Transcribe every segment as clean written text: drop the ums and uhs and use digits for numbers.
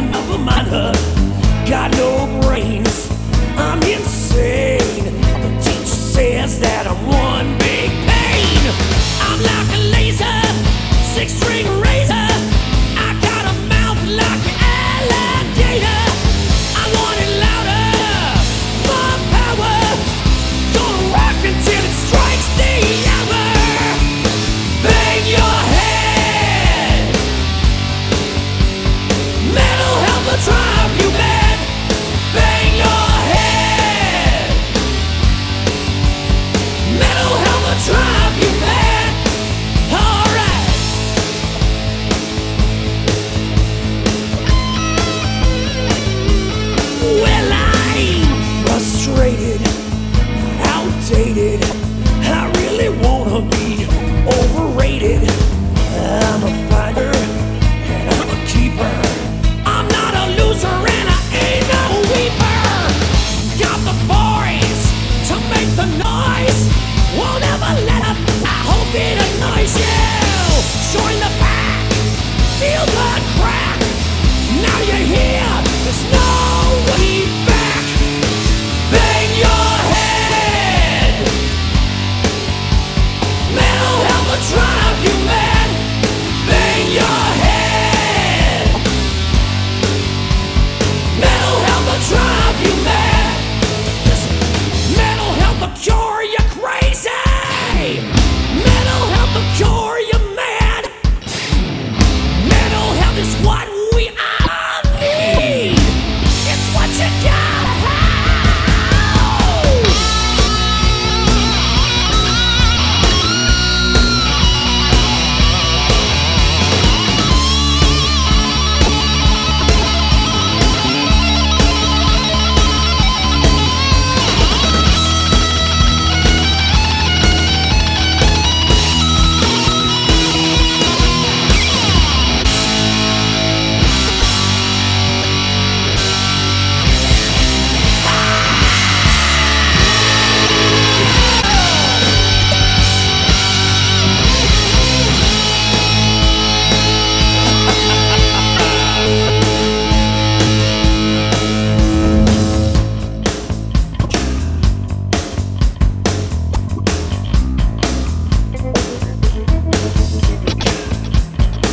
another man hurt. Got no brains, I'm insane. The teacher says that I'm one big pain. I'm like a laser, six-string razor. I got a mouth like an alligator. I want it louder, more power. Gonna rock until it strikes the hour. Bang your head. Metal help will drive you mad. Bang your head. Metal help will drive you mad. Alright. Well, I'm frustrated, not outdated. I really wanna be overrated. I'm a fighter and I'm a keeper. I'm not a loser and I ain't no weeper. Got the boys to make the noise. Won't ever let up, I hope it annoys you. Join the pack, feel the crack. Now you're here, there's no way back. Bang your head. Metal help will drive you mad. Bang your head. Metal help will drive you mad. Listen, metal help will cure you crazy. Metal help will cure you mad. Mental health is what we all need. It's what you gotta have.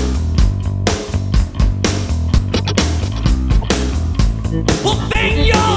Well, bang your